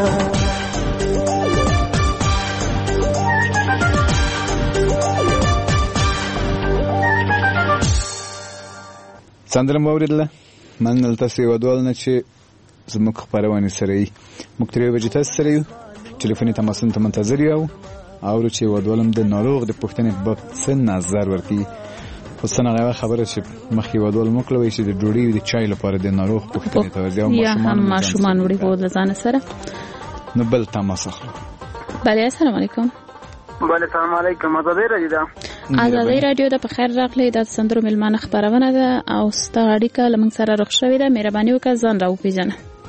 سندره مو اوریدله مننه تاسو یو ډول نه چې زموږ خبرونه سره یې موږ ترې وځي تاسو سره یو ټلیفوني تماسونه ته منتظر یو او چې یو ډول د ناروغ د پښتنې په باب څه نظر ورکړي خو څنګه خبره چې مخې یو ډول مکلوي چې د ډوډۍ او د چای لپاره د ناروغ پښتنې ته ورځي او ماشومان ماشومان وړي په ځان سره نو بل تماس اخلو بله السلام علیکم بله السلام علیکم ازادي رادیو ده ازادي رادیو د په خیر راغلی د سندرو ملمانه خبرونه ده او ستا اړیکه لمن سره رخ شوې ده مهرباني وکړه ځان راو پیژنه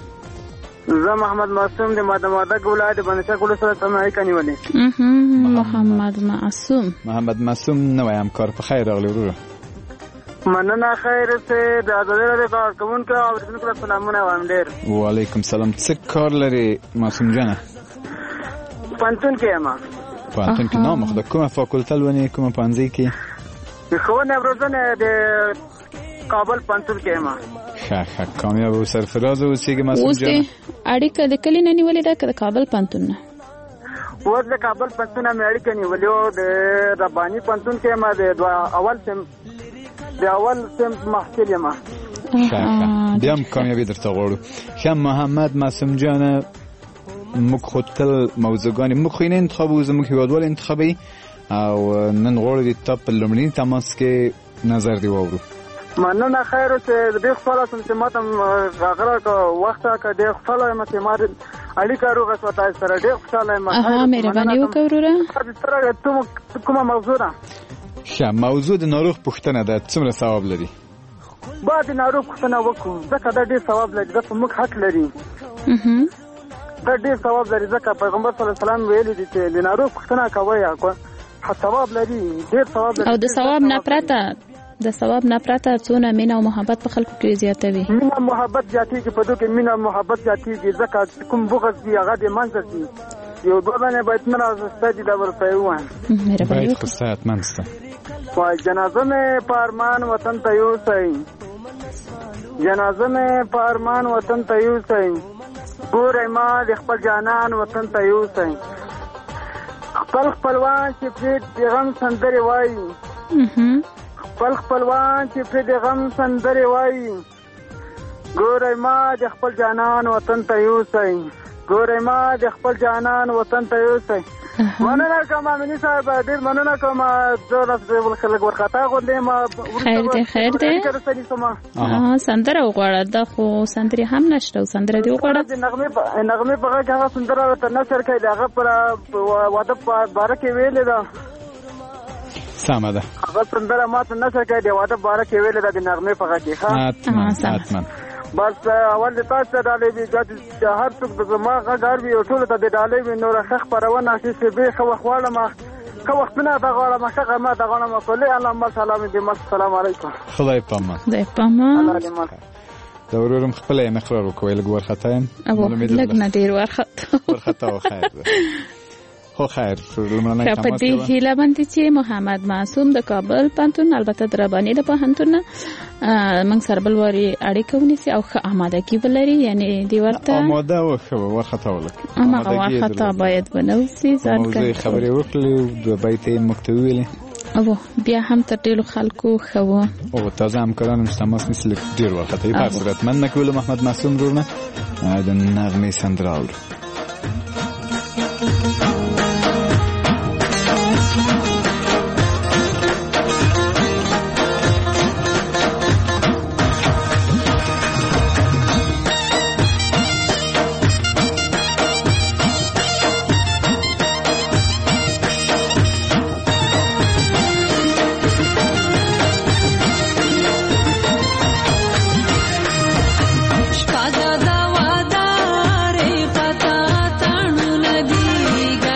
زه محمد معصوم د ماده ماده ولایت باندې کول سره سمای کني ونی محمد معصوم محمد معصوم نو یم کار په خیر راغلی ورو مننه خیر سه د ازادي رادیو کارکون کا او دغه سلامونه وایم ډیر وعلیکم سلام څه کار لري معصوم جانه پانتون کې ما پانتون کې نو مخده کومه فاکولته ونی کومه پانځي کې خو نه ورځنه د کابل پانتون کې ما ښه ښه کامیاب او سرفراز اوسېږي معصوم جان اړیکه د کلی نه نیولې ده که د کابل پانتون نه و د کابل پانتون مې اړیکه نیولې او د رباني پانتون کې ما د اول سم د اول سم محصل یم ښه بیا هم کامیابي درته غواړو ښه محمد معصوم جان موږ خو تل موضوعګانې موږ خو نه انتخابو زموږ هیوادوال انتخابي او نن غواړو د تا په لومړني تماس کې نظر دی واورو مننه خیر چې د خپل سم چې ماته غره کو وخت کا د خپل مته مار اړیکه روغه سوتا سره ډېر خوشاله یم ها مهرباني وکړه سره ته کومه موضوع ده ښه موضوع د ناروغ پوښتنه ده څومره ثواب لري با د ناروغ پوښتنه وکړو ځکه دا ډېر ثواب لري دا موږ حق لري دا ډېر ثواب لري ځکه پیغمبر صلی الله علیه وسلم ویلي دي چې د ناروغ پوښتنه کوي هغه ثواب لري ډېر ثواب لري او د ثواب نه پرته د ثواب نه پرته څونه مینه او محبت په خلکو کې زیاتوي مینه محبت زیاتېږي په دوی کې مینه محبت زیاتېږي ځکه کوم بغض دی هغه د منځ دی یو دوه باید نه راځي دا ورته وایم مهرباني وکړئ صحت منسته وای جنازه مې پارمان وطن ته یوسئ جنازه مې پارمان وطن ته یوسئ ګورئ ما د خپل جانان وطن ته یوسئ خپل خپلوان چې پرې د غم سندرې وایي خپل خپلوان چې پرې د غم سندرې وایي ګورئ ما د خپل جانان وطن ته یوسئ ګورئ ما د خپل جانان وطن ته یوسئ مننه کوم امینی صاحب ډېر مننه کوم زه د خلک ورخطا غوندې ما خیر دی خیر دی سندره وغواړه دا خو سندرې هم نشته سندره دی وغواړه نغمې نغمې په غږ هغه سندره ورته نشر کړي هغه پر واده په باره کې ویلې ده سمه ده هغه سندره ماته نشر کړي د واده باره کې ویلې ده د نغمې په غږ کې حتما بس اول د تاسو ته ډالې وي د هر څوک د زما غږ وي او ټول ته د ډالې وي نور ښه خبرونه شي چې به خو خواړم که وختونه دا غواړم ښه ما دا غواړم کولې اللهم سلام دې مس السلام علیکم خدای پامان خدای پامان دا ورورم خپل یې مخرو کوي لګ ورخته يم لګ نه ډیر ورخته ورخته او خیر خو خیر لمنه تماس په دې هیله باندې چې محمد معصوم د کابل پانتون البته دربانی د پانتون موږ سره بل وری اړیکه ونیسي او ښه آمادګي ولري یعنی دی ورته آماده او ښه ورخته ولک هغه ورخته باید ونوسي ځان کوي خبرې وکړي د بیت مکتوبي او بیا هم تر ټولو خلکو خو او تازه همکاران مستماس مثل ډیر وخت په صورت من نکول محمد معصوم رونه د نغمه سندراول Shkaga da wada re pata tanu nadi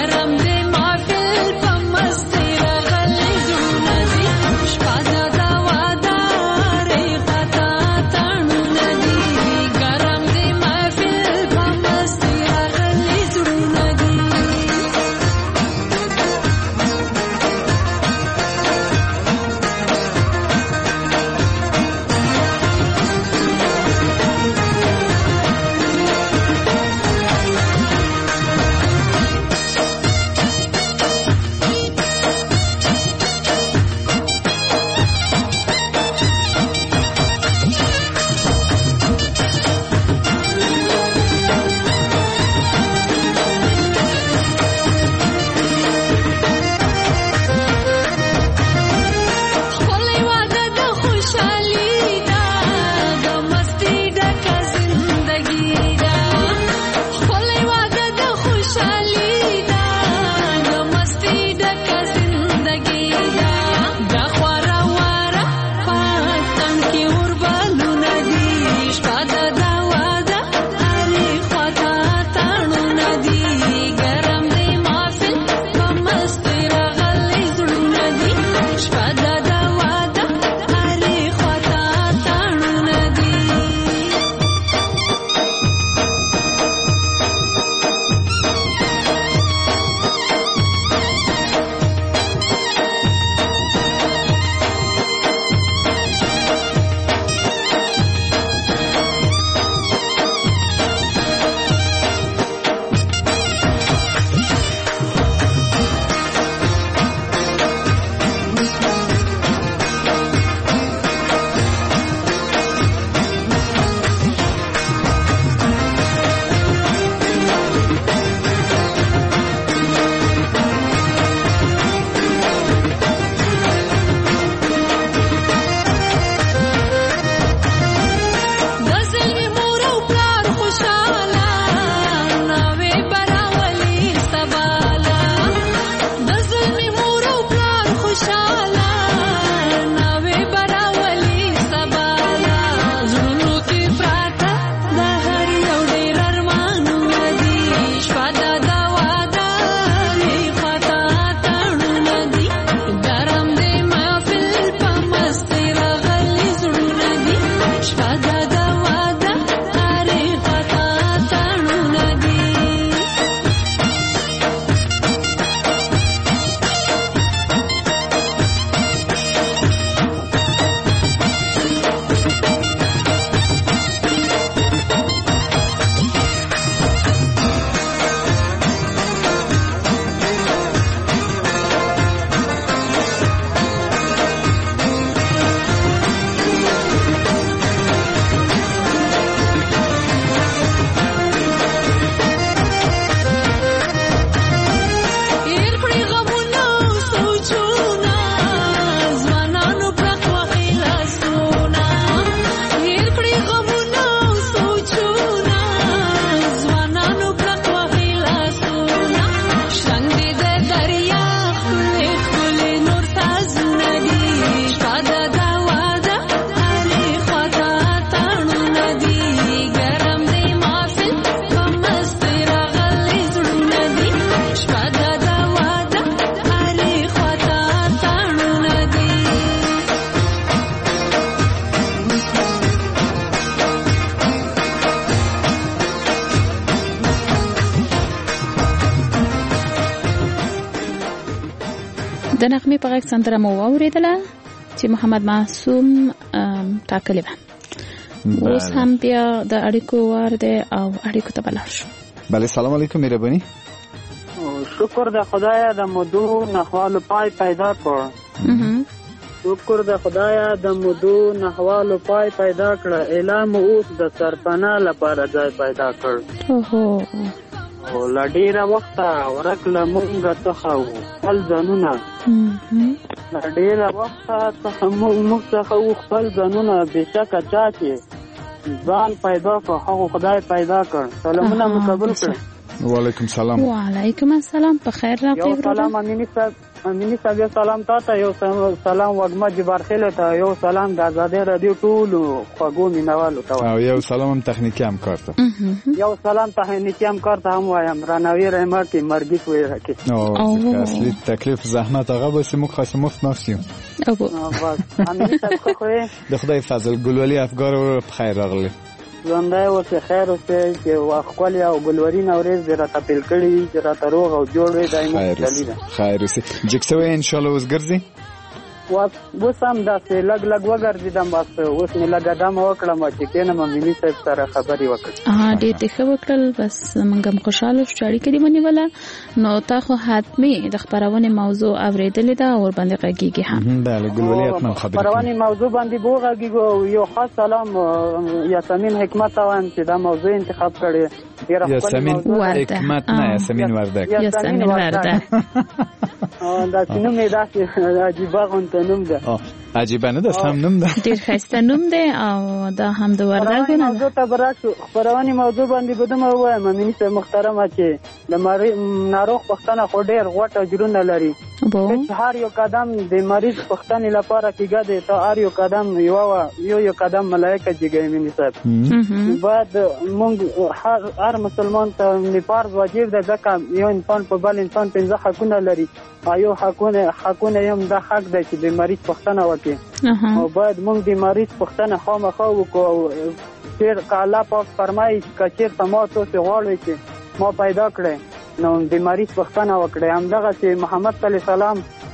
د نغمې په غږ سندره مو واورېدله چې محمد معصوم ټاکلې وه. اوس هم بیا د اړیکو وار دی او اړیکو ته به لاړ شو. بله سلام علیکم مهرباني. شکر د خدایه د مودو نحوالو پای پیدا کړ. شکر د خدایه د مودو نحوالو پای پیدا کړ. اعلان اوس د سرپناه لپاره ځای پیدا کړ. اوهو او له ډېره وخته ورک له مونږ څخه وو خپل ځانونه. له ډېره وخته څخه مونږ څخه وو خپل ځانونه. بېشکه چا چې ځان پیدا کړ هغه خدای پیدا کړ. سلامونه مو قبول کړئ. وعلیکم سلام. وعلیکم السلام. په خیر راغلی. یو سلام امینی صاحب. امینی صاحب یو سلام تاته. یو سلام وږمه جبار خیل ته. یو سلام د آزادۍ رادیو ټولو خوږو مینوالو ته. او یو سلام هم تخنیکي همکار ته. یو سلام تخنیکي همکار ته هم وایم. رانوی رحمت کې مرګي کوی راکې. او اصلي تکلیف زحمت هغه به سمو خاص مفت نفسیو. او بس امینی صاحب خو د خدای فضل ګلولي افګار په خیر راغلی. ژوندی اوسې خیر اوسې چې ښکلې او ګلورین اورېز دې راته پیل کړي چې راته روغ او جوړ وي. دایمي خوشحالي ده. خیر اوسې. جګ سوی انشاءالله اوس ګرځي. اوس هم داسې لږ لږ وګرځېدم. بس اوس مې لږه دمه وکړم چې کېنم ملي صاحب سره خبرې وکړم. ډېر دې ښه وکړل. بس موږ هم خوشحاله شو چې اړیکه دې ونیوله. نو تا خو حتمي د خپرونې موضوع اورېدلې ده او ورباندې غږېږي هم. بله ګلولي حتما خبرې کوي. خپرونې موضوع باندې به وغږېږو. یو خاص سلام یاسمین حکمت ته وایم چې دا موضوع انتخاب کړې. یاسمین حکمت نه یاسمین وردک. یاسمین وردک. دا چې نوم یې داسې عجیبه غونته نوم ده. عجیبه نه ده سم نوم ده. ډېر ښایسته نوم دی او دا هم د وردګو نه ده. موضوع ته به راشو. خپرونې موضوع باندې به دومره ووایم امیني صاحب محترمه چې د ناروغ پوښتنه خو ډېر غوټ اجرونه لري. چې هر یو قدم د مریض پوښتنې لپاره کېږه دی ته هر یو قدم یو یو یو قدم ملایکه جګوي امیني صاحب. باید موږ هر مسلمان ته فرض واجب ده ځکه یو انسان په بل انسان پنځه حقونه لري. یو حقونه حقونه هم دا حق دی چې د مریض پوښتنه وکړي. او باید موږ د مریض پوښتنه خامخا وکړو. او چېر که الله پاک فرمایي که چېرته ما تاسې غواړئ چې ما پیدا کړئ نو د مریض پوښتنه وکړئ. همدغسې محمد صلی الله علیه وسلم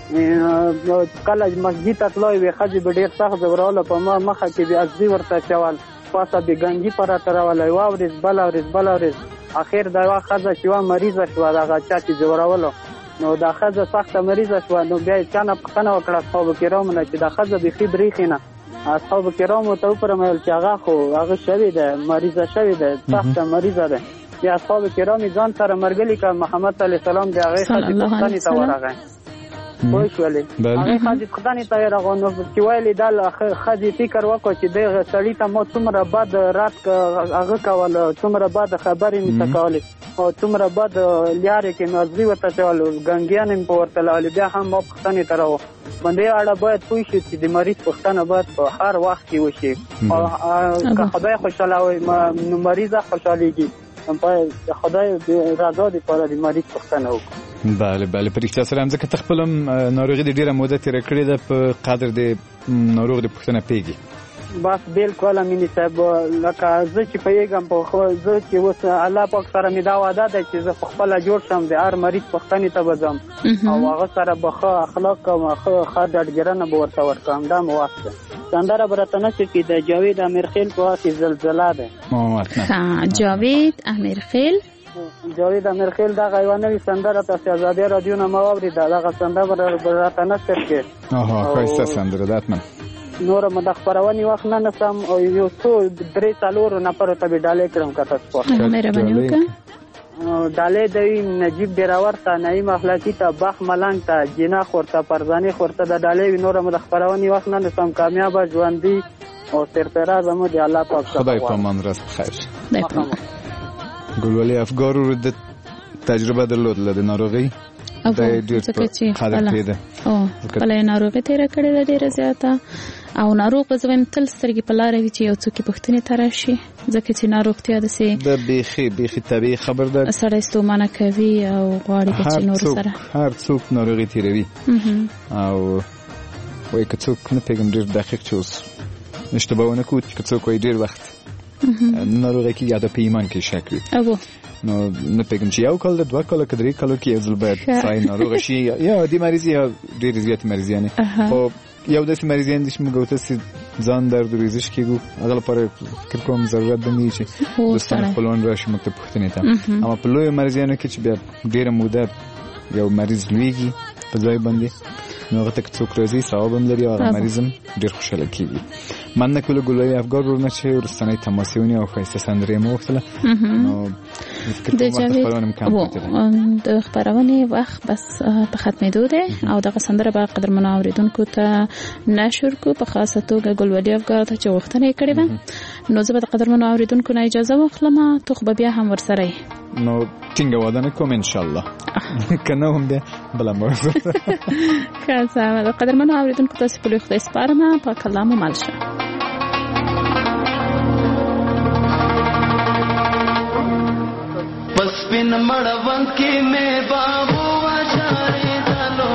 کله مسجد ته تللی وي ښځې به ډېر سخت ځوروله په مخه کې به ازدي ورته اچول پاسه به ګنجي په راته راوله. یوه ورځ بله ورځ بله ورځ اخر د یوه ښځه چې یوه مریضه شوه دغه چا چې ځورولو نو دا ښځه سخته مریضه شوه. نو بیا یې چا نه پوښتنه وکړه اصحابو کرامو نه چې دا ښځه بیخي برېښي نه. اصحابو کرامو ته وفرمایل چې هغه خو هغه شوې ده مریضه شوې ده سخته مریضه ده. بیا اصحابو کرام ځان سره مرګلي کړ. محمد صلی الله علیه وسلم د هغې ښځې پوښتنې ته ورغی. پوه شولې هغې ښځې پوښتنې ته یې راغی. نو چې ویلې دا ښځې فکر وکړو چې دغه سړي ته ما څومره بد رد هغه کوله څومره بد خبرې مې ته کولې او څومره بد لارې کې مې ازري ورته چول ګنګیانې مې په ورته لولې. بیا هم ما پوښتنې ته راغو. باندې اړه باید پوه شي چې د مریض پوښتنه باید په هر وخت کې وشي. که خدای خوشحاله وي نو مریضه خوشحالېږي. خدای رضا دپاره د مریض پوښتنه وکړو. بله بله په رښتیا سره هم ځکه ته خپل هم ناروغي د ډېره موده تېره کړې ده په قدر د ناروغ د پوښتنه پوهېږي. بس بالکل امیني صاحب لکه زه چې پوهېږم په زه چې اوس الله پاک سره مې دا وعده ده چې زه په خپله جوړ شم د هر مریض پوښتنې ته به ځم او هغه سره به ښه اخلاق کوم ښه ډاډګیرنه به ورته ورکوم. دا مې وخت ده. سندره به راته نشي کې د جاوید امیرخیل په وخت کې زلزله ده. جاوید امیرخیل جاوید امیرخیل دغه یوه نوې سندره تاسې ازادۍ راډیو نه مه واورېده. دغه سندره به راته نشر کې. ښایسته سندره ده حتما. نوره مو د خپرونې وخت نه نسم او یو څو درې څلورو نفرو ته به ډالۍ کړم که تاسو مهرباني وکړه. ډالۍ دوی نجیب ډیراور ته نعیم اخلاقي ته بخ ملنګ ته جینا خور ته پرزاني خور ته د ډالۍ وي. نوره مو د خپرونې وخت نه نسم. کامیابه ژوندي او سرفراز مو د الله پاک څخه خدای پامان راست بخیر. ګلولي افګار ورو د تجربه درلودله د ناروغۍ د ډېر قدر کېده او خپله یې ناروغي تېره کړې ده ډېره زیاته او ناروغ به زه وایم تل سترګې په لاره وي چې یو څوک یې پوښتنې ته راشي ځکه چې ناروغتیا داسې د بیخي بیخي طبیعي خبر ده. سړی ستومانه کوي او غواړي که چې نورو سره هر څوک ناروغي تېروي او وایي که څوک نه پوهېږم ډېر دقیق چې اوس اشتباه ونه کړو چې که څوک وایي ډېر وخت ناروغي کې یا د په ایمان کې شک وي نو نه پېږم چې یو کال د دوه کال کې درې کال کې یو ځل باید سای ناروغ شي یا د مریض یا ډېر زیات مریضیان خو یو داسې مریضیان دي چې موږ ورته ځان درد ورزش کېږو هغه لپاره فکر کوم ضرورت به نه چې دوستان خپلوان راشي موږ ته پوښتنې ته اما په لویو مریضیانو کې چې بیا ډېره موده یو مریض لویږي په ځای باندې نو هغه ته که څوک راځي ثواب هم لري او هغه مریض هم ډېر خوشحاله کېږي. مننه کوله ګلالي افګار ورونه چې وروستنۍ تماس یې ونیو او ښایسته سندرې یې مو وغوښتله. نو د جاوید د خپرونې وخت بس په ختمېدو دی او دغه سندره به قدرمنو اورېدونکو ته نشر کو په خاصه توګه ګلالي افګار ته چې غوښتنه یې کړې وه. نو زه به د قدرمنو اورېدونکو نه اجازه واخلم ته خو به بیا هم ورسره یې نو ټینګه واده نه کوم انشاءالله که نه هم بیا بله موضوع ښه سمه ده. قدرمنو اورېدونکو تاسې په لوی خدای سپارم پاک الله مو مل شه. پسپن مړوند کې مې بابو وچارې دلو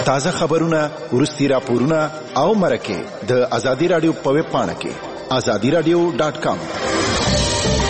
تازه خبرونه، ورستي راپورونه او مرکه د ازادي رادیو په ویب پاڼه کې ازادي رادیو ډاټ کام